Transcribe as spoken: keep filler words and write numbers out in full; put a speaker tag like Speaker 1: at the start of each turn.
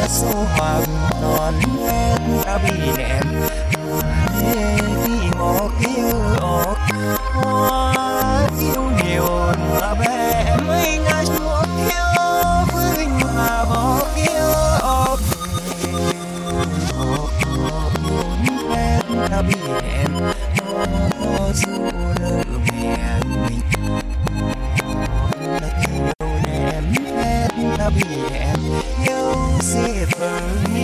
Speaker 1: số hoặc non hết đã bị ném đi ngọt yêu ọc hoa yêu nhiều mà bé mấy ngày xuống yêu với mà bỏ yêu ọc ọc ọc hết đã bị ném nó dù lỡ mẹ mình đã bị em yêu sẽ phần